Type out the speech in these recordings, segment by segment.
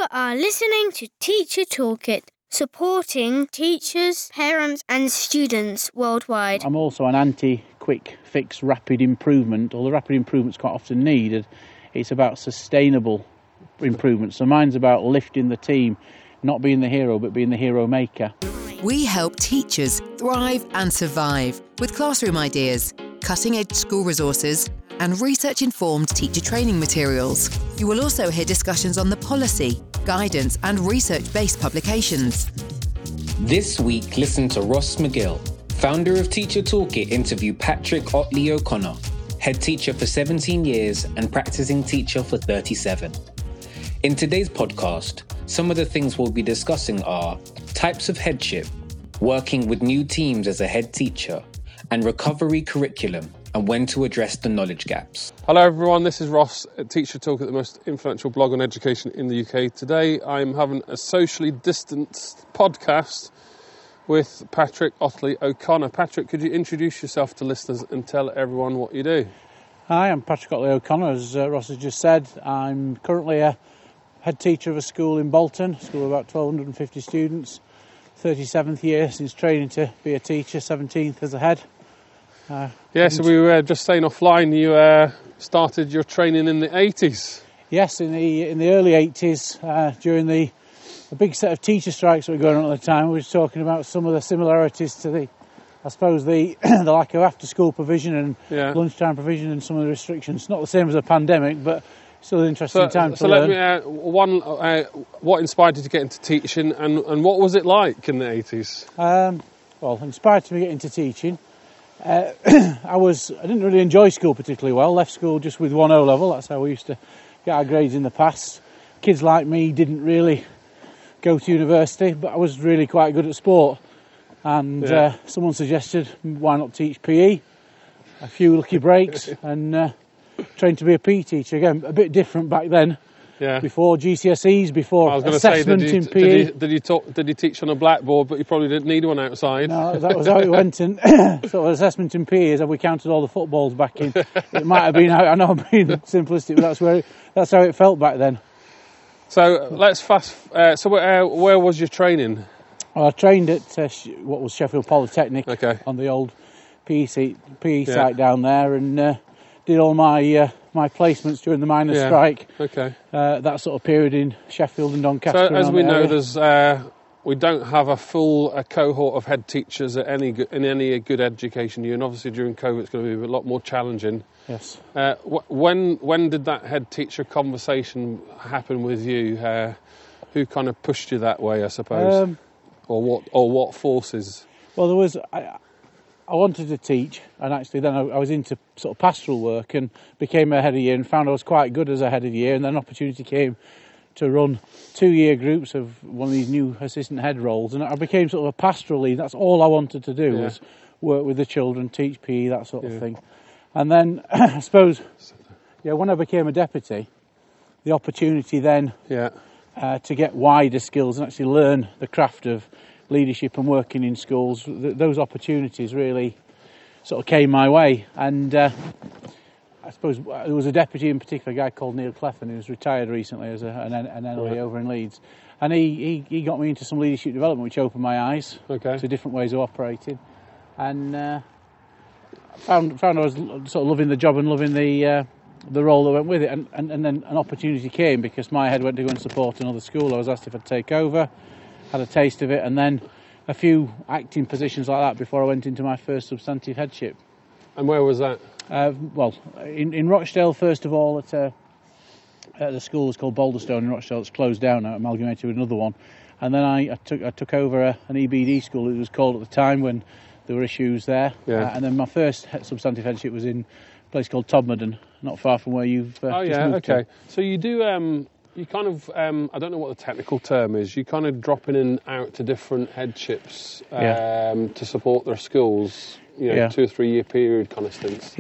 You are listening to Teacher Toolkit, supporting teachers, parents and students worldwide. I'm also an anti-quick fix rapid improvement, although rapid improvement is quite often needed. It's about sustainable improvement. So mine's about lifting the team, not being the hero, but being the hero maker. We help teachers thrive and survive with classroom ideas, cutting-edge school resources, and research-informed teacher training materials. You will also hear discussions on the policy, guidance, and research-based publications. This week, listen to Ross McGill, founder of Teacher Toolkit, interview Patrick Otley O'Connor, head teacher for 17 years and practicing teacher for 37. In today's podcast, some of the things we'll be discussing are types of headship, working with new teams as a head teacher, and recovery curriculum, and when to address the knowledge gaps. Hello everyone, this is Ross at Teacher Toolkit, the most influential blog on education in the UK. Today I'm having a socially distanced podcast with Patrick Otley O'Connor. Patrick, could you introduce yourself to listeners and tell everyone what you do? Hi, I'm Patrick Otley O'Connor, as Ross has just said. I'm currently a head teacher of a school in Bolton, a school of about 1,250 students. 37th year since training to be a teacher, 17th as a head. So we were just saying offline, you started your training in the 80s. Yes, in the early 80s, during the big set of teacher strikes that were going on at the time. We were talking about some of the similarities to the the lack of after-school provision and lunchtime provision and some of the restrictions. Not the same as a pandemic, but still an interesting time to learn. Let me, what inspired you to get into teaching and what was it like in the 80s? Inspired to me to get into teaching. I didn't really enjoy school particularly well. Left school just with 1 O-level. That's how we used to get our grades in the past. Kids like me didn't really go to university, but I was really quite good at sport. And someone suggested, why not teach PE? A few lucky breaks and trained to be a PE teacher. Again, a bit different back then. Yeah. Before GCSEs, before assessment in PE. Did you teach on a blackboard, but you probably didn't need one outside? No, that was how it went. And sort of assessment in PE is how we counted all the footballs back in. It might have been, I know I'm being simplistic, but that's how it felt back then. So let's where was your training? Well, I trained at what was Sheffield Polytechnic on the old PE site down there, and did all my placements during the miners' strike. That sort of period in Sheffield and Doncaster. So as we know, we don't have a full cohort of head teachers in any good education year, and obviously during COVID it's going to be a lot more challenging. Yes. When did that head teacher conversation happen with you? Who kind of pushed you that way, I suppose, or what forces? Well, there was. I wanted to teach, and actually then I was into sort of pastoral work and became a head of year and found I was quite good as a head of year, and then an opportunity came to run 2-year groups of one of these new assistant head roles, and I became sort of a pastoral lead. That's all I wanted to do was work with the children, teach PE, that sort of thing. And then I suppose, when I became a deputy, the opportunity then to get wider skills and actually learn the craft of leadership and working in schools, those opportunities really sort of came my way. And I suppose there was a deputy in particular, a guy called Neil Cleffin, who's retired recently as an NLE over in Leeds, and he got me into some leadership development, which opened my eyes to different ways of operating, and found I was sort of loving the job and loving the role that went with it, and then an opportunity came because my head went to go and support another school. I was asked if I'd take over, had a taste of it, and then a few acting positions like that before I went into my first substantive headship. And where was that? In Rochdale, first of all, at the school is called Boulderstone in Rochdale. It's closed down now, amalgamated with another one. And then I took over an EBD school, it was called at the time, when there were issues there. And then my first substantive headship was in a place called Todmorden, not far from where you've just moved to. So you do... You kind of, I don't know what the technical term is, you kind of drop in and out to different headships to support their schools, 2 or 3 year period kind of stints.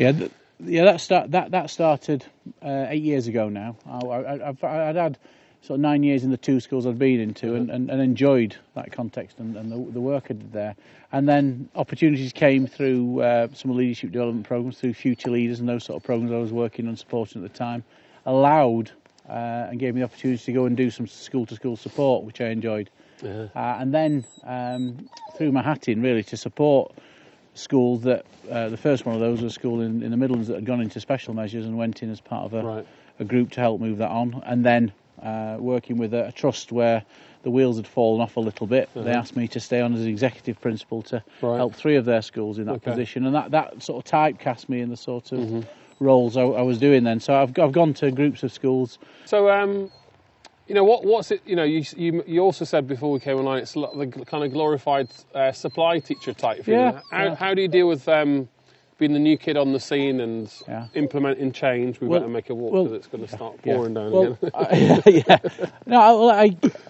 That started 8 years ago now. I'd had sort of 9 years in the 2 schools I'd been into and enjoyed that context and the work I did there. And then opportunities came through some leadership development programs, through Future Leaders and those sort of programs I was working on supporting at the time, allowed and gave me the opportunity to go and do some school-to-school support, which I enjoyed. Yeah. And then threw my hat in really to support schools that the first one of those was a school in the Midlands that had gone into special measures and went in as part of a group to help move that on. And then working with a trust where the wheels had fallen off a little bit. They asked me to stay on as executive principal to help 3 of their schools in that position, and that sort of typecast me in the sort of roles I was doing then. So I've gone to groups of schools. So you know, what's it? You know, you also said before we came online, it's the kind of glorified supply teacher type thing. How do you deal with being the new kid on the scene and implementing change? We better make a walk because it's going to start pouring down again. No,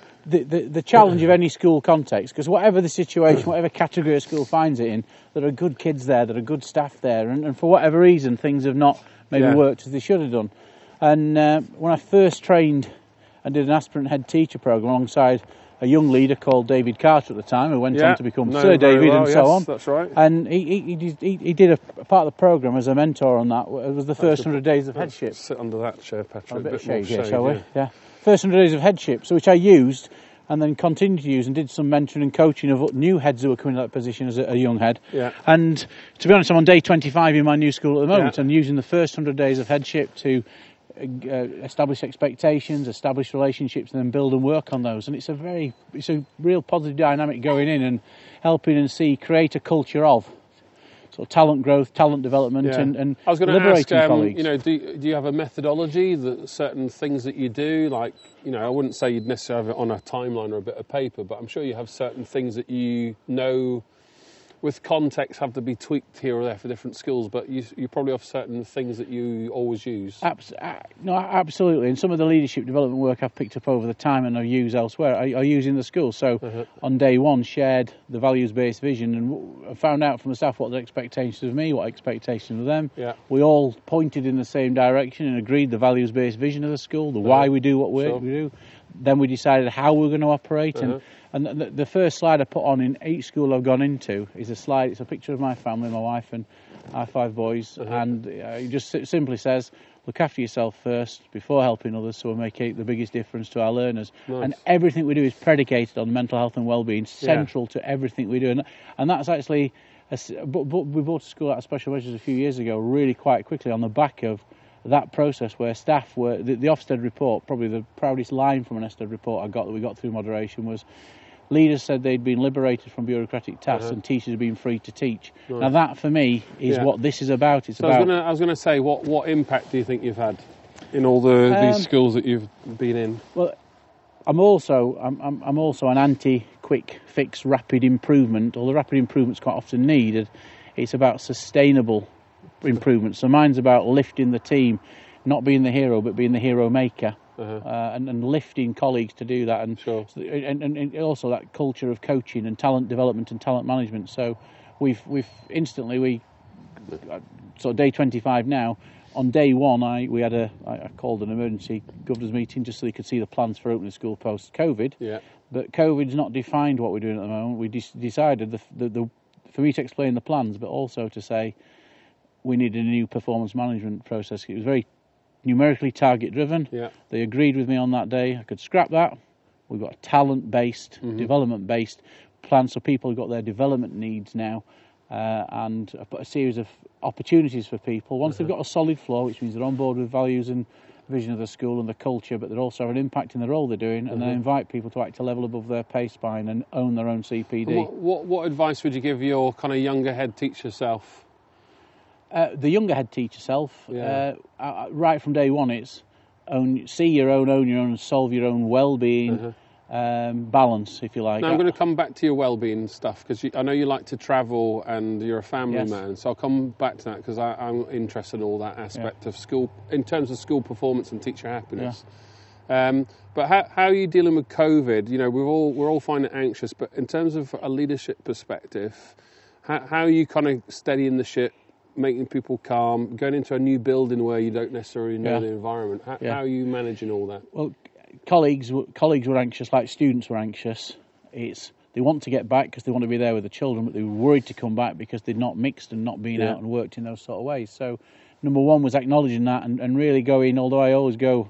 the challenge of any school context, because whatever the situation, whatever category a school finds it in, there are good kids there, there are good staff there, and for whatever reason, things have not maybe worked as they should have done. And when I first trained and did an aspirant head teacher programme alongside a young leader called David Carter at the time, who went on to become Sir David and so on. That's right. And he did a part of the programme as a mentor on that. It was the first 100 days of headship. Sit under that chair, Patrick. A bit of shade, shall we? Yeah. First 100 days of headship, so which I used and then continued to use and did some mentoring and coaching of new heads who were coming to that position as a young head. Yeah. And to be honest, I'm on day 25 in my new school at the moment and using the first 100 days of headship to establish expectations, establish relationships, and then build and work on those. And it's a real positive dynamic going in and helping and create a culture of sort of talent growth, talent development, and I was going to liberating ask, colleagues. you know, do you have a methodology that certain things that you do, like, you know, I wouldn't say you'd necessarily have it on a timeline or a bit of paper, but I'm sure you have certain things that you know with context have to be tweaked here or there for different schools, but you probably have certain things that you always use. No, absolutely. And some of the leadership development work I've picked up over the time and I use elsewhere, I use in the school. So on day one, shared the values-based vision and found out from the staff what the expectations of me, what expectations of them. Yeah. We all pointed in the same direction and agreed the values-based vision of the school, the why we do what we do. Then we decided how we're going to operate. And the first slide I put on in each school I've gone into is a slide. It's a picture of my family, my wife and our 5 boys. And it just simply says, look after yourself first before helping others, so we'll make the biggest difference to our learners. Nice. And everything we do is predicated on mental health and well-being, central to everything we do. And that's actually, but we brought to school out of special measures a few years ago, really quite quickly on the back of that process where staff were, the Ofsted report, probably the proudest line from an Ofsted report that we got through moderation was, leaders said they'd been liberated from bureaucratic tasks and teachers had been free to teach. Nice. Now that, for me, is what this is about. It's about. I was going to say, what impact do you think you've had in all these schools that you've been in? Well, I'm also an anti-quick fix, rapid improvement. Although rapid improvement is quite often needed, it's about sustainable improvement. So mine's about lifting the team, not being the hero, but being the hero maker. And lifting colleagues to do that, and also that culture of coaching and talent development and talent management. So we've instantly so day 25 now. On day one, I called an emergency governors meeting just so they could see the plans for opening school post COVID. Yeah. But COVID's not defined what we're doing at the moment. We decided for me to explain the plans, but also to say we needed a new performance management process. It was very numerically target driven. Yeah. They agreed with me on that day. I could scrap that. We've got a talent based, development based plan, so people have got their development needs now, and I've put a series of opportunities for people. Once they've got a solid floor, which means they're on board with values and vision of the school and the culture, but they also have an impact in the role they're doing, and then invite people to act a level above their pay spine and own their own CPD. What advice would you give your kind of younger head teacher self? The younger head teacher self, right from day one, it's see your own, own your own, solve your own well-being balance, if you like. Now I'm going to come back to your well-being stuff, because I know you like to travel and you're a family man, so I'll come back to that because I'm interested in all that aspect of school, in terms of school performance and teacher happiness. But how are you dealing with COVID? You know, we're all finding it anxious, but in terms of a leadership perspective, how are you kind of steadying the ship, making people calm, going into a new building where you don't necessarily know the environment? How are you managing all that? Well, colleagues were anxious, like students were anxious. They want to get back because they want to be there with the children, but they were worried to come back because they'd not mixed and not been out and worked in those sort of ways. So number one was acknowledging that and really going, although I always go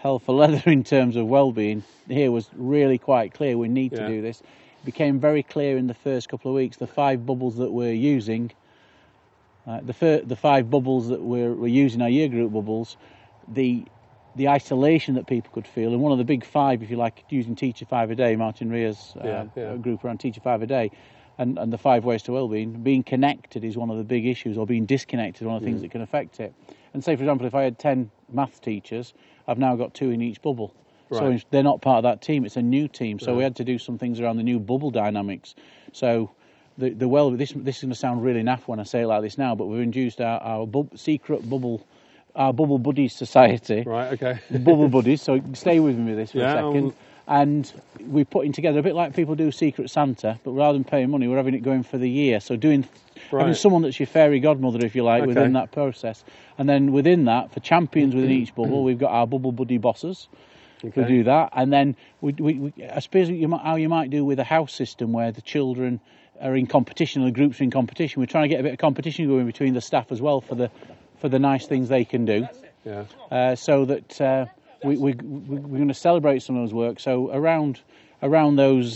hell for leather in terms of well-being. Here was really quite clear. We need to do this. It became very clear in the first couple of weeks. The 5 bubbles that we're using, the 5 bubbles that we're using, our year group bubbles, the isolation that people could feel, and one of the big 5, if you like, using Teacher 5 a Day, Martin Rea's group around Teacher 5 a Day, and the 5 ways to wellbeing, being connected is one of the big issues, or being disconnected is one of the things that can affect it. And say, for example, if I had 10 math teachers, I've now got 2 in each bubble. Right. So they're not part of that team, it's a new team. So we had to do some things around the new bubble dynamics. So this is going to sound really naff when I say it like this now, but we've introduced our secret bubble, our Bubble Buddies Society. Right, okay. The Bubble Buddies, so stay with me with this for a second. And we're putting together a bit like people do Secret Santa, but rather than paying money, we're having it going for the year. So having someone that's your fairy godmother, if you like, within that process. And then within that, for champions within each bubble, we've got our Bubble Buddy bosses who do that. And then we I suppose how you might do with a house system where the children are in competition and the groups are in competition. We're trying to get a bit of competition going between the staff as well for the nice things they can do. Yeah. So that we're going to celebrate some of those work. So around those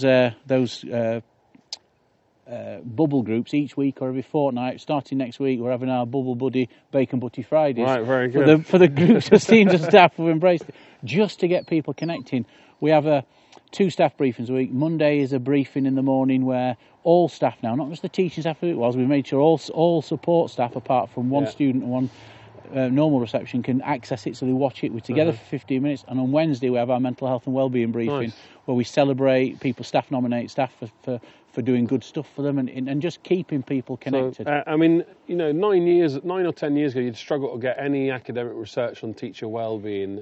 bubble groups each week or every fortnight, starting next week, we're having our Bubble Buddy Bacon Butty Fridays. Right, very good. For the groups of senior staff who've embraced it, just to get people connecting. We have 2 staff briefings a week. Monday is a briefing in the morning where all staff now, not just the teaching staff as it was, we've made sure all support staff, apart from one student and one normal reception, can access it, so they watch it. We're together for 15 minutes, and on Wednesday we have our mental health and wellbeing briefing, where we celebrate people, staff nominate staff for doing good stuff for them, and just keeping people connected. So, I mean, 9 or 10 years ago, you'd struggle to get any academic research on teacher wellbeing.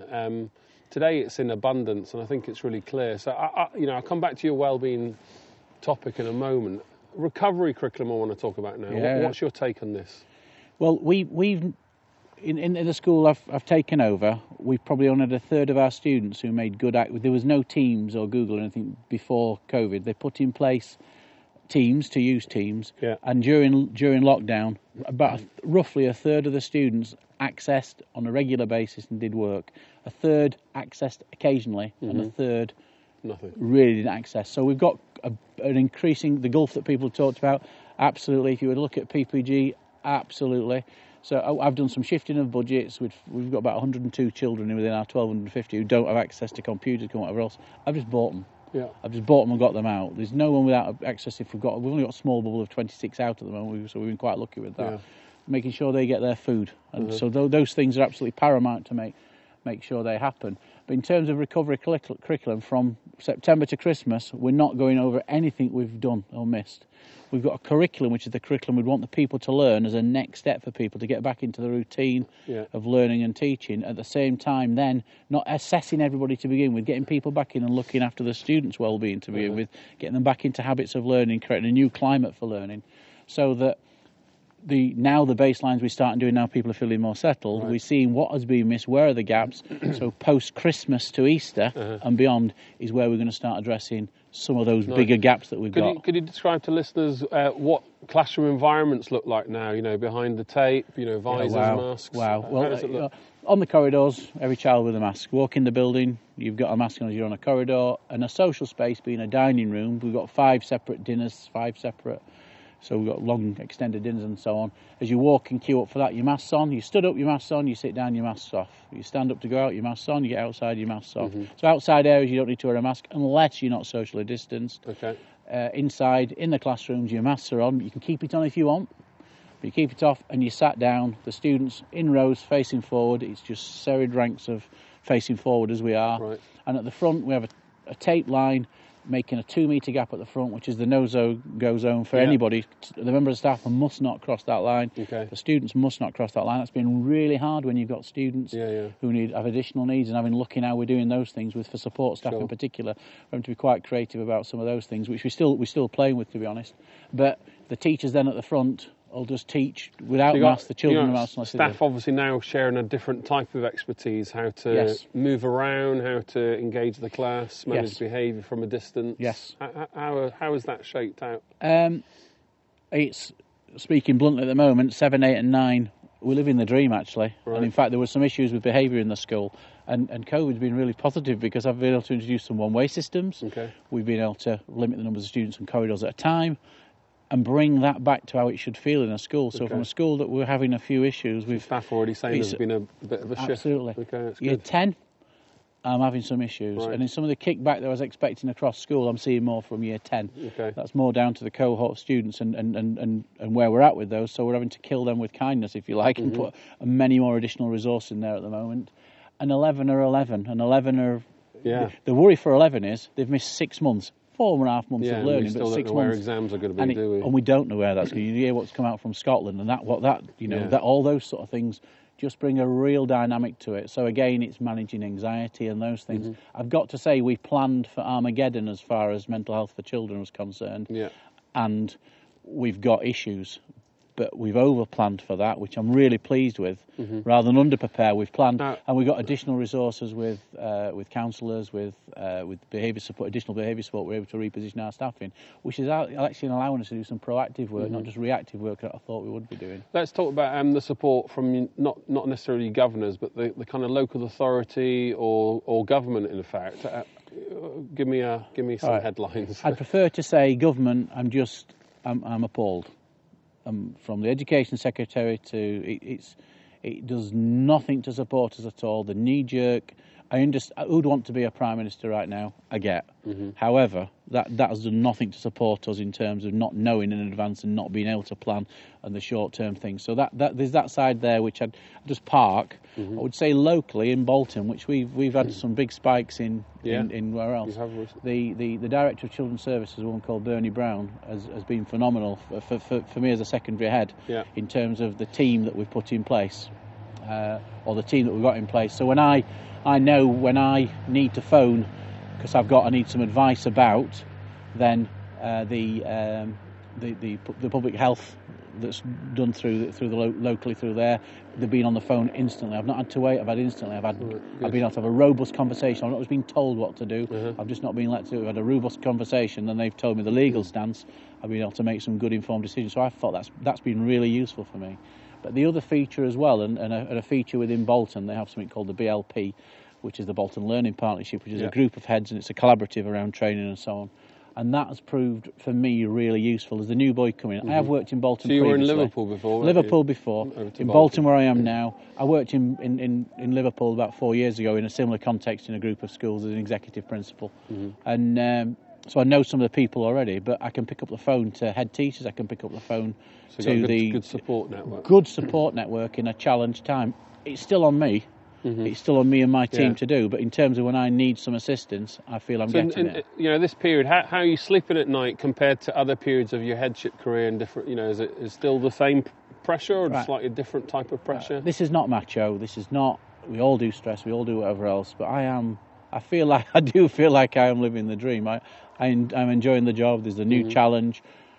Today it's in abundance, and I think it's really clear. So, I'll come back to your wellbeing topic in a moment. Recovery curriculum I want to talk about now. Yeah. What's your take on this? Well, we've in the school I've taken over, we've probably only had a third of our students who made good there was no Teams or Google or anything before COVID. They put in place Teams, to use Teams, and during lockdown, about roughly a third of the students accessed on a regular basis and did work. A third accessed occasionally, and a third really didn't access. So we've got an increasing, the gulf that people have talked about, absolutely. If you were to look at PPG, absolutely. So I've done some shifting of budgets. We've got about 102 children within our 1,250 who don't have access to computers and whatever else. I've just bought them. Yeah. I've just bought them and got them out. There's no one without access. We've only got a small bubble of 26 out at the moment, so we've been quite lucky with that. Yeah. Making sure they get their food, and so those things are absolutely paramount to make sure they happen. But in terms of recovery curriculum, from September to Christmas, we're not going over anything we've done or missed. We've got a curriculum, which is the curriculum we'd want the people to learn as a next step for people to get back into the routine of learning and teaching. At the same time, then, not assessing everybody to begin with, getting people back in and looking after the students' well-being to begin with, getting them back into habits of learning, creating a new climate for learning, so that the baselines we start doing now, people are feeling more settled. We're seeing what has been missed, where are the gaps. So post-Christmas to Easter and beyond is where we're going to start addressing some of those bigger gaps that we've got. Could you describe to listeners what classroom environments look like now? Behind the tape, visors, masks. Wow. How does it look? On the corridors, every child with a mask. Walk in the building, you've got a mask on as you're on a corridor, and a social space being a dining room. We've got 5 separate dinners, 5 separate. So we've got long extended dinners and so on. As you walk and queue up for that, your mask's on. You stood up, your mask's on. You sit down, your mask's off. You stand up to go out, your mask's on. You get outside, your mask's off. So outside areas, you don't need to wear a mask unless you're not socially distanced. Okay. Inside, in the classrooms, your masks are on. You can keep it on if you want, but you keep it off and you sat down. The students in rows facing forward. It's just serried ranks of facing forward as we are. Right. And at the front, we have a tape line making a 2-metre gap at the front, which is the no-go zone for anybody. The members of staff must not cross that line. Okay. The students must not cross that line. That's been really hard when you've got students who have additional needs, and looking how we're doing those things for support staff in particular, for them to be quite creative about some of those things, which we're still playing with, to be honest. But the teachers then at the front will just teach without masks, the children are masks. Staff obviously now sharing a different type of expertise, how to move around, how to engage the class, manage behaviour from a distance. Yes. How is that shaped out? It's, speaking bluntly at the moment, 7, 8 and 9, we're living the dream actually. Right. And in fact there were some issues with behaviour in the school, And COVID's been really positive because I've been able to introduce some one-way systems. Okay. We've been able to limit the numbers of students in corridors at a time and bring that back to how it should feel in a school. So from a school that we're having a few issues with... Staff already saying there's been a bit of a shift. Absolutely. Okay, that's Year good. 10, I'm having some issues. Right. And in some of the kickback that I was expecting across school, I'm seeing more from year 10. Okay. That's more down to the cohort of students and where we're at with those. So we're having to kill them with kindness, if you like, and put many more additional resources in there at the moment. And 11 are 11. And 11 are... Yeah. The worry for 11 is they've missed 6 months. 4.5 months Yeah, of and learning, we still but don't 6 know months. where exams are going to be, do we? And we don't know where that's going. You hear what's come out from Scotland, and that all those sort of things just bring a real dynamic to it. So again, it's managing anxiety and those things. I've got to say, we planned for Armageddon as far as mental health for children was concerned, and we've got issues. But we've over-planned for that, which I'm really pleased with. Rather than under-prepare, we've planned, and we've got additional resources with counsellors, with behaviour support, additional behaviour support. We're able to reposition our staff in, which is actually allowing us to do some proactive work, not just reactive work that I thought we would be doing. Let's talk about the support from not necessarily governors, but the kind of local authority or government, in fact. Give me some headlines. I'd prefer to say government. I'm appalled. From the Education Secretary to it does nothing to support us at all. The knee-jerk. I understand who'd want to be a Prime Minister right now. I get. However, that has done nothing to support us in terms of not knowing in advance and not being able to plan and the short-term things. So that there's that side there which I'd just park. I would say locally in Bolton, which we've had some big spikes in where else. The Director of Children's Services, a woman called Bernie Brown, has been phenomenal for me as a secondary head in terms of the team that we've put in place, or the team that we've got in place. So when I know when I need to phone because I need some advice about, then the public health that's done through locally through there, they've been on the phone instantly. I've not had to wait. I've been able to have a robust conversation. I've not just been told what to do. I've just not been let to. I've had a robust conversation. Then they've told me the legal stance. I've been able to make some good informed decisions. So I thought that's been really useful for me. But the other feature as well, and a feature within Bolton, they have something called the BLP, which is the Bolton Learning Partnership, which is a group of heads, and it's a collaborative around training and so on. And that has proved, for me, really useful. As the new boy coming in, I have worked in Bolton previously. So you were in Liverpool before? Liverpool before. In Bolton, where I am now. I worked in Liverpool about 4 years ago in a similar context in a group of schools as an executive principal. And so I know some of the people already, but I can pick up the phone to head teachers, I can pick up the phone to the good support network. Good support network in a challenge time. It's still on me. It's still on me and my team to do, but in terms of when I need some assistance, I feel I'm getting it. This period, how are you sleeping at night compared to other periods of your headship career and different, is it still the same pressure or slightly different type of pressure? This is not macho, this is not, we all do stress, we all do whatever else, but I do feel like I am living the dream. I'm enjoying the job, there's a new challenge.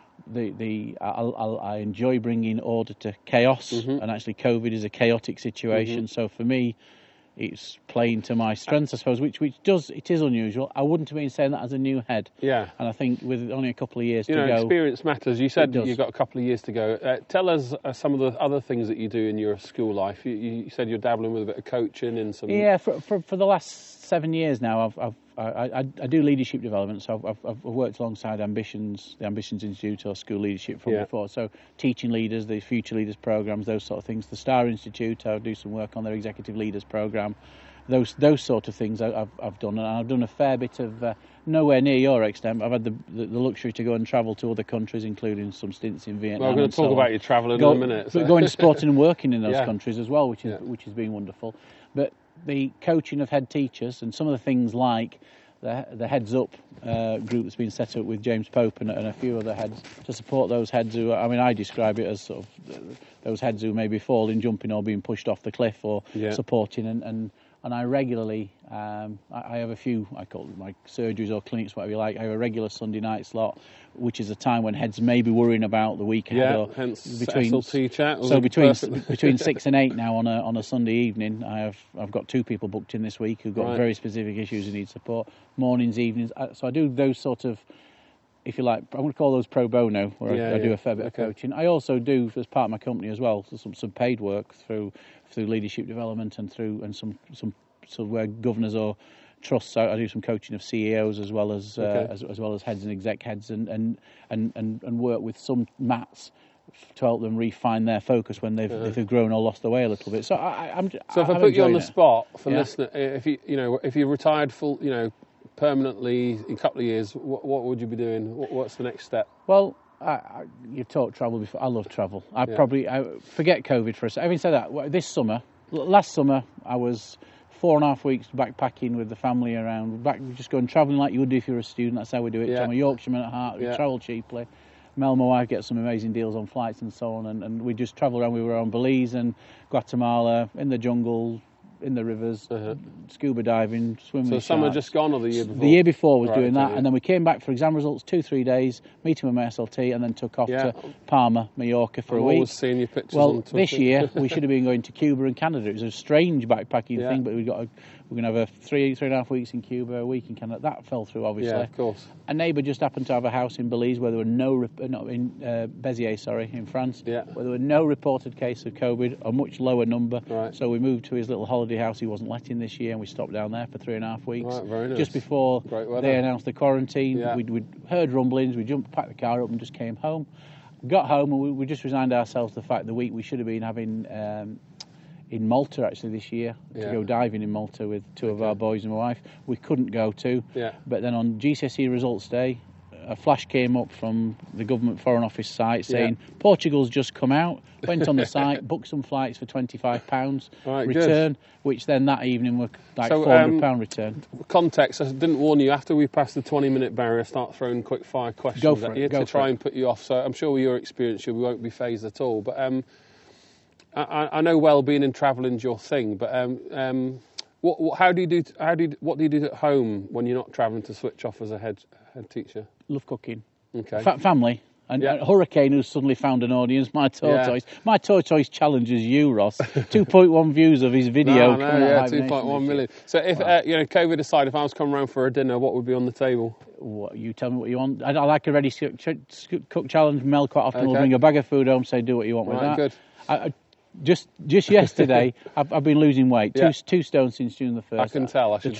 I enjoy bringing order to chaos, and actually COVID is a chaotic situation. So for me, it's playing to my strengths, I suppose, which it is unusual. I wouldn't have been saying that as a new head. Yeah. And I think with only a couple of years to go, experience matters. You said you've got a couple of years to go. Tell us some of the other things that you do in your school life. You said you're dabbling with a bit of coaching and some. Yeah, for the last 7 years now, I do leadership development, so I've worked alongside the Ambitions Institute or School Leadership from before. So teaching leaders, the Future Leaders programs, those sort of things. The Star Institute, I do some work on their Executive Leaders program. Those sort of things I've done, and I've done a fair bit of nowhere near your extent. I've had the luxury to go and travel to other countries, including some stints in Vietnam. Well, I'm going to talk about your travelling in a minute. So. Going sporting and working in those countries as well, which has been wonderful. But the coaching of head teachers and some of the things like the Heads Up group that's been set up with James Pope and a few other heads to support those heads who, I describe it as sort of those heads who may be falling, jumping or being pushed off the cliff or supporting and I regularly, I have a few, I call them like surgeries or clinics, whatever you like. I have a regular Sunday night slot, which is a time when heads may be worrying about the weekend. Yeah, hence SLT chat. So between 6 and 8 now on a Sunday evening, I've got 2 people booked in this week who've got very specific issues and need support. Mornings, evenings. So I do those sort of, if you like, I'm going to call those pro bono, where I do a fair bit of coaching. I also do, as part of my company as well, some paid work through leadership development and some so where governors or trusts. I do some coaching of CEOs as well as as well as heads and exec heads, and work with some MATs to help them refine their focus when they've grown or lost their way a little bit. So if I put you on the spot for listener, if you retired permanently in a couple of years, what would you be doing? What's the next step? Well, you've talked travel before. I love travel. I forget COVID for a second. Having said that, last summer, I was 4.5 weeks backpacking with the family around. Just going travelling like you would do if you were a student. That's how we do it. I'm a Yorkshireman at heart. We travel cheaply. Mel, my wife, gets some amazing deals on flights and so on. And we just travel around. We were on Belize and Guatemala, in the jungle, in the rivers, scuba diving, swimming with summer sharks. just gone, or the year before? The year before was doing that, and then we came back for exam results, 2-3 days, meeting with my SLT, and then took off to Palma, Mallorca for a week. Always seeing your pictures well, on Twitter. This year we should have been going to Cuba and Canada. It was a strange backpacking thing, but we're going to have 3.5 weeks in Cuba, a week in Canada. That fell through, obviously. Yeah, of course. A neighbour just happened to have a house in Belize where there were Béziers, in France, where there were no reported case of COVID, a much lower number. Right. So we moved to his little holiday house he wasn't letting this year, and we stopped down there for 3.5 weeks. Right, very nice. Just before they announced the quarantine, we'd heard rumblings, we packed the car up and just came home. Got home and we just resigned ourselves to the fact the week we should have been having in Malta actually this year to go diving in Malta with two of our boys and my wife. We couldn't go to, but then on GCSE results day, a flash came up from the government Foreign Office site saying Portugal's just come out. Went on the site, booked some flights for £25 return, which then that evening were like £400 return. Context, I didn't warn you, after we passed the 20-minute barrier, start throwing quick fire questions at you to try and put you off. So I'm sure with your experience you won't be phased at all. But I know well-being and travelling's your thing, but what do you do at home when you're not travelling to switch off as a head teacher? Love cooking. Okay. Family. And Hurricane, who's suddenly found an audience, my tortoise. My tortoise challenges you, Ross. 2.1 views of his video. 2.1 million. So if COVID aside, if I was coming round for a dinner, what would be on the table? What, you tell me what you want. I like a ready cook challenge. Mel quite often will bring a bag of food home, say do what you want with that. Good. Just yesterday, I've been losing weight. 2 stone since June the 1st. I can tell. The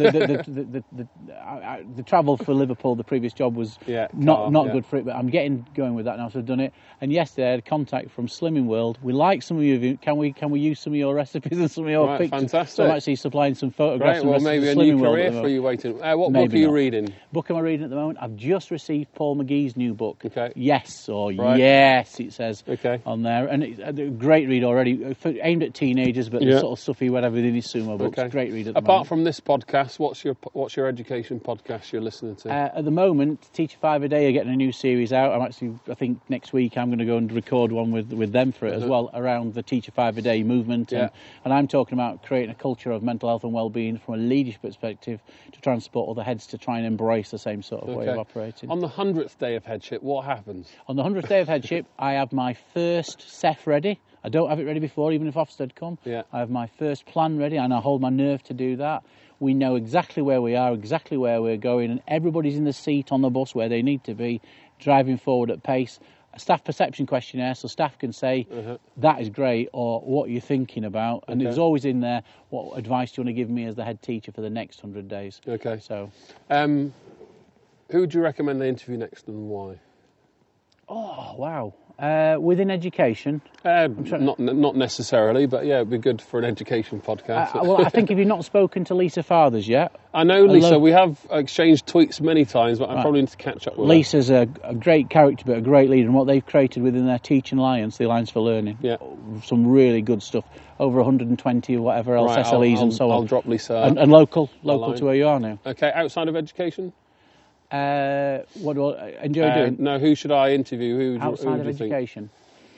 travel for Liverpool, the previous job was not good for it, but I'm getting going with that now. So I've done it. And yesterday I had contact from Slimming World. We like some of you. Can we use some of your recipes and some of your pictures? Fantastic. So I'm actually supplying some photographs. Great. Well, maybe a new career for you waiting. What book are you reading? Book am I reading at the moment? I've just received Paul McGee's new book. Okay. Yes, yes, it says on there, and it's a great read already, aimed at teenagers, but the sort of stuff he went over in his sumo books. Great read at the moment. Apart from this podcast, what's your education podcast you're listening to? At the moment, Teacher 5 a Day are getting a new series out. I think next week I'm going to go and record one with them for it as well, around the Teacher 5 a Day movement. And I'm talking about creating a culture of mental health and well-being from a leadership perspective to transport other heads to try and embrace the same sort of way of operating. On the 100th day of headship, what happens? On the 100th day of headship, I have my first CEF ready. I don't have it ready before, even if Ofsted come. I have my first plan ready, and I hold my nerve to do that. We know exactly where we are, exactly where we're going, and everybody's in the seat on the bus where they need to be, driving forward at pace. A staff perception questionnaire, so staff can say, that is great, or what are you thinking about? And there's always in there, what advice do you want to give me as the head teacher for the next 100 days? Okay. So, who would you recommend they interview next and why? Oh, wow. Within education? Not necessarily, but it'd be good for an education podcast. Well, I think if you've not spoken to Lisa Fathers yet... I know Lisa, we have exchanged tweets many times, but I probably need to catch up with Lisa's a great character, but a great leader, and what they've created within their Teaching Alliance, the Alliance for Learning, some really good stuff. Over 120 or whatever else, SLEs and so on. I'll drop Lisa. And local to where you are now. Okay, outside of education? What do I enjoy doing? No, who should I interview? Outside of education?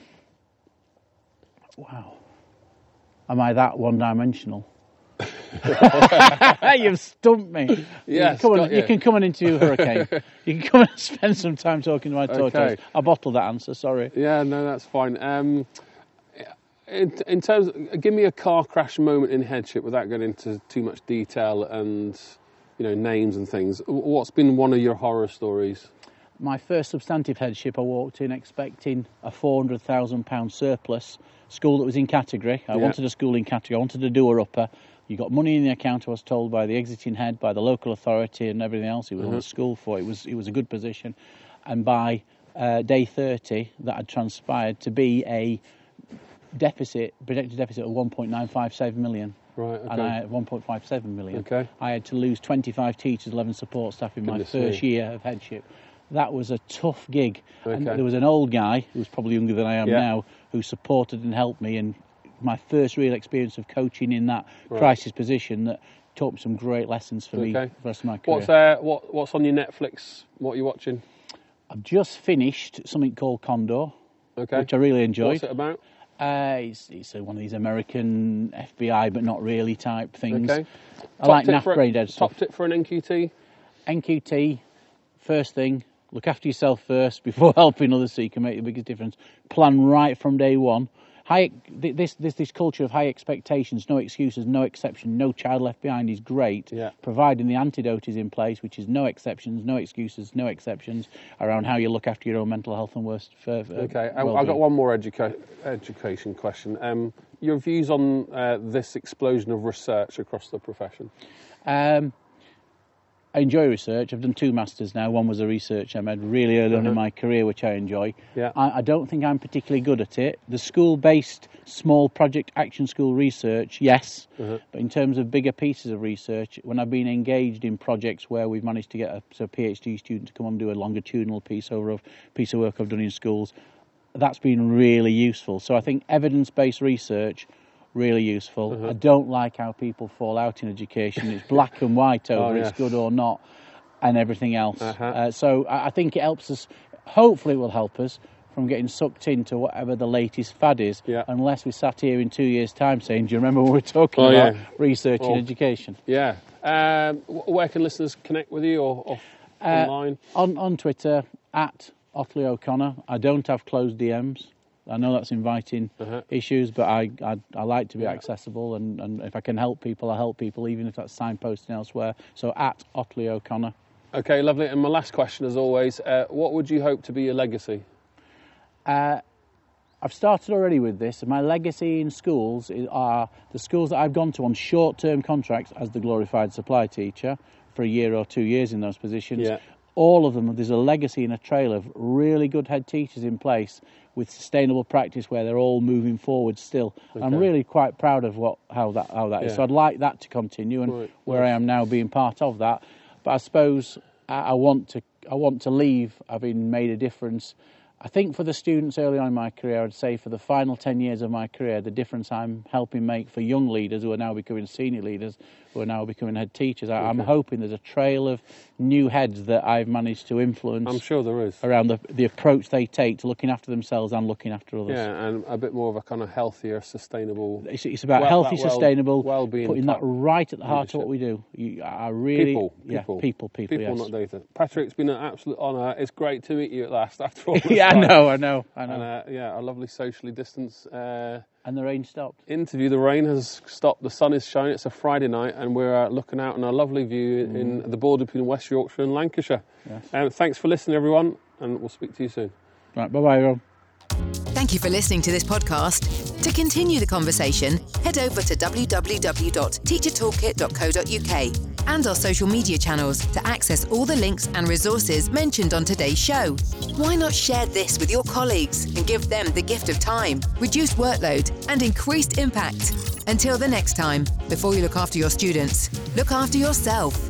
Wow. Am I that one-dimensional? You've stumped me. Yes, you can come and interview Hurricane. You can come and spend some time talking to my tortoise. I bottled that answer, sorry. Yeah, no, that's fine. In terms of, give me a car crash moment in headship without going into too much detail and... names and things. What's been one of your horror stories? My first substantive headship, I walked in expecting a £400,000 surplus. School that was in category. I wanted a school in category. I wanted a doer-upper. You got money in the account, I was told, by the exiting head, by the local authority and everything else. It was on the school for it. Was a good position. And by day 30, that had transpired to be a projected deficit of 1.957 million. Right, okay. And I had 1.57 million. Okay. I had to lose 25 teachers, 11 support staff in my first year of headship. That was a tough gig. Okay. And there was an old guy, who was probably younger than I am now, who supported and helped me. And my first real experience of coaching in that crisis position that taught me some great lessons for me for the rest of my career. What's on your Netflix? What are you watching? I've just finished something called Condor, Okay. which I really enjoyed. What's it about? It's one of these American FBI, but not really type things. Okay. I like NAF brain dead stuff. Top tip for an NQT? NQT, first thing, look after yourself first before helping others so you can make the biggest difference. Plan right from day one. This culture of high expectations, no excuses, no exception, no child left behind is great, providing the antidote is in place, which is no exceptions, no excuses, no exceptions around how you look after your own mental health and Okay, I've got one more education question. Your views on this explosion of research across the profession? I enjoy research. I've done 2 masters now. One was a research I made really early on in my career, which I enjoy. Yeah. I don't think I'm particularly good at it. The school-based small project action school research, yes. But in terms of bigger pieces of research, when I've been engaged in projects where we've managed to get a PhD student to come and do a longitudinal piece over a piece of work I've done in schools, that's been really useful. So I think evidence-based research, really useful. I don't like how people fall out in education. It's black and white over it's good or not and everything else. So I think it helps us, hopefully it will help us from getting sucked into whatever the latest fad is, unless we sat here in 2 years' time saying, do you remember when we were talking about research in education? Yeah. Where can listeners connect with you or online? On Twitter, @Otley O'Connor. I don't have closed DMs. I know that's inviting issues, but I like to be accessible, and if I can help people, I help people, even if that's signposting elsewhere. So @Otley O'Connor. Okay, lovely. And my last question, as always, what would you hope to be your legacy? I've started already with this. My legacy in schools are the schools that I've gone to on short-term contracts as the glorified supply teacher for a year or 2 years in those positions. Yeah. All of them, there's a legacy and a trail of really good head teachers in place with sustainable practice where they're all moving forward still. Okay. I'm really quite proud of how that is. So I'd like that to continue, and where I am now being part of that. But I suppose I want to leave having made a difference. I think for the students early on in my career, I'd say for the final 10 years of my career, the difference I'm helping make for young leaders who are now becoming senior leaders, who are now becoming head teachers, I'm hoping there's a trail of new heads that I've managed to influence. I'm sure there is. Around the approach they take to looking after themselves and looking after others. Yeah, and a bit more of a kind of healthier, sustainable... It's about healthy, sustainable, well-being, putting that right at the heart of what we do. People, not data. Patrick, it's been an absolute honour. It's great to meet you at last after all this I know. And a lovely socially distanced... and the rain stopped. Interview. The rain has stopped. The sun is shining. It's a Friday night, and we're looking out on a lovely view in the border between West Yorkshire and Lancashire. Yes. Thanks for listening, everyone, and we'll speak to you soon. Right, bye-bye, everyone. Thank you for listening to this podcast. To continue the conversation, head over to www.teachertoolkit.co.uk and our social media channels to access all the links and resources mentioned on today's show. Why not share this with your colleagues and give them the gift of time, reduced workload, and increased impact? Until the next time, before you look after your students, look after yourself.